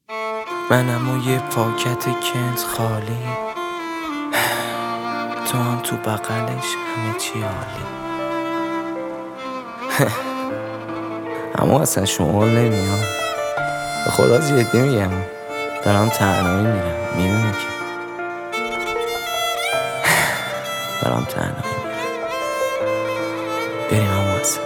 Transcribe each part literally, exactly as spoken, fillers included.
منم و یه پاکت کنز خالی، تو هم تو بغلش همه چی عالی. اما اصلا شمال نمیام، به خدا جدی میگم، دارم تنهایی میرم، میدونی که دارم تنهایی میرم. بریم اما اصلا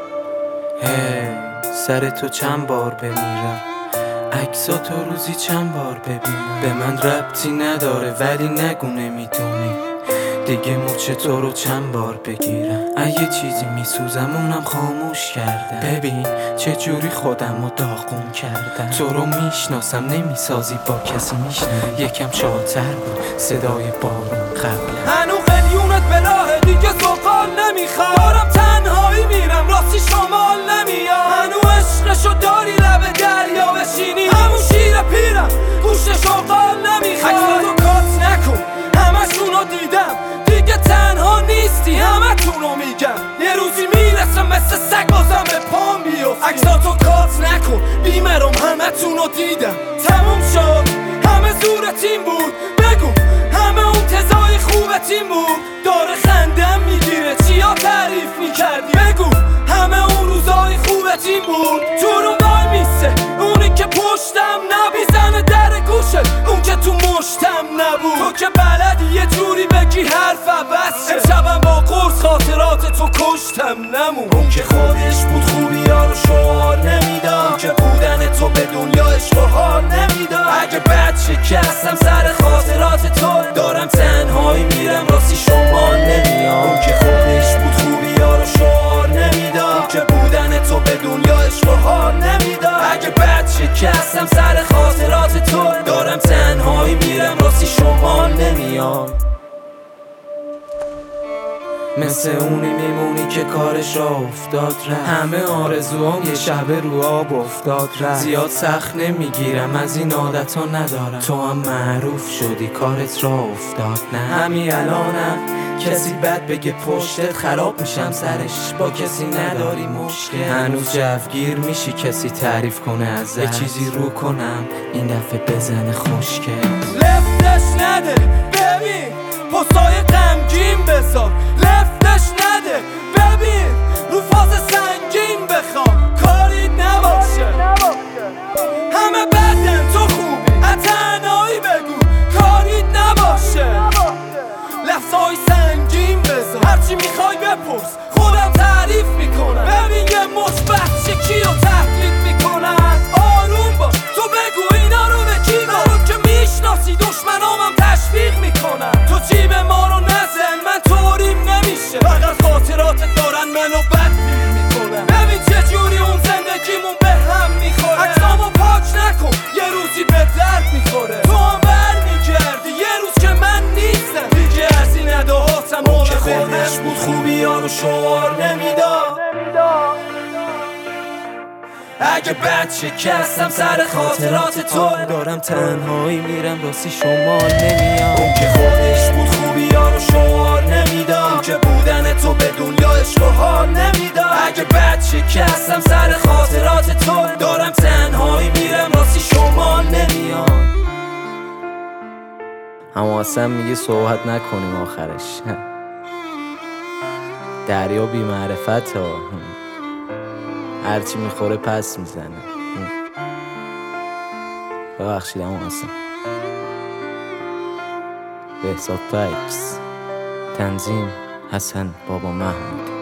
هی سر تو چند بار بمیرم، عکسا تو روزی چند بار ببینم. به من ربطی نداره ولی نگو نمیدونی، دیگه مچ تو رو چند بار بگیرم. اگه چیزی میسوزم اونم خاموش کردم. ببین چه جوری خودم رو داغون کردم. تو رو میشناسم نمیسازی با کسی میشنم. یکم شادتر بود صدای بارون قبل. هنو قلیونت بلاهه دیگه زغال نمیخوام. دارم تنهایی میرم راستی شمال نمیام. هنو عشقشو داری لب دریا بشینی، همون شیر پیرم گوشت شغال نمیخوام. عکساتو کات نکن همشونو دیدم، دیگه تنها نیستی همه تونو میگم. یه روزی میرسم مثل سگ بازم به پام بیفتی. عکساتو کات نکن بیمرم همه تونو دیدم. تموم شد همه زور تیم بود، بگو همه اون تزای خوب تیم بود. داره خندم میگیره چیا تعریف میکردی، بگو همه اون روزای خوب تیم بود. تو رو وای میسه اونی که پشتم نبیزنه در گوشت، اون که تو مشتم نبود. تو که بلدی یه جوری بگی حرف عوض شه. امشبم با قرص خاطرات تو کشتم نمون. اون که خودش بود خوبی ها رو شعار نمیداد، اون که بودن تو به دنیا عشق و حال نمیداد. اگه بد شکستم سر خاطرات تو، دارم تنهایی میرم راستی شمال نمیام. اون که خودش بود خوبی ها رو شعار نمیداد، اون که بودن تو به دنیا عشق و حال نمیداد. اگه بد شکستم سر خاطرات تو، دارم تنهایی میرم راستی شمال نمیام. مثل اونی میمونی که کارش را افتاد رفت، همه آرزوام یه شب رو آب افتاد رفت. زیاد سخت نمیگیرم از این عادت ها ندارم، تو هم معروف شدی کارت را افتاد. نه همین الانم کسی بد بگه پشتت خراب میشم سرش، با کسی نداری مشکل. هنوز جوگیر میشی کسی تعریف کنه ازت، یه چیزی رو کنم این دفعه بزنه خوشگل. لفتش نده ببین پستای غمگین بذار، لفتش نده ببین رو فاز سنگین بخوام. کاری نباشه همه بدن تو خوبی، تنهایی بگو کاری نباشه. لفظای سنگین بذار هرچی میخوای بپرس خودم تعریف میکنم. ببین یه مش بچه کیو تحقیق میکنن. آروم باش تو بگو اینا رو به کی گفت، رو که میشناسی دشمنامم تشویق میکنن. تو جیب ما رو نزن من طوریم نمیشه، فقط خاطراتت دارن منو بدبین میکنن. ببین چه جوری اون زندگیمون به هم میخوره. عکسامو پاک نکن یه روزی به درد میخوره. تو هم برمیگردی یه روز که من نیستم، دیگه از این اداهاتم اون که خودش بود خوبی ها رو شعار نمیداد. اگه بد شکستم سر خاطرات تو، دارم تنهایی میرم راستی شمال نمیام. اون که خودش بود خوبی ها رو شعار نمیداد، اون که بودن تو به دنیا عشق و حال نمیداد. اگه بد شکستم سر خاطرات تو، دارم تنهایی میرم راستی شمال نمیام. اما اصلا میگه صحبت نکنیم آخرش، دریا بی معرفت ها، هرچی میخوره پس میزنه. ببخشید اما اصلا. بهزاد فکس، تنظیم حسن بابا محمود.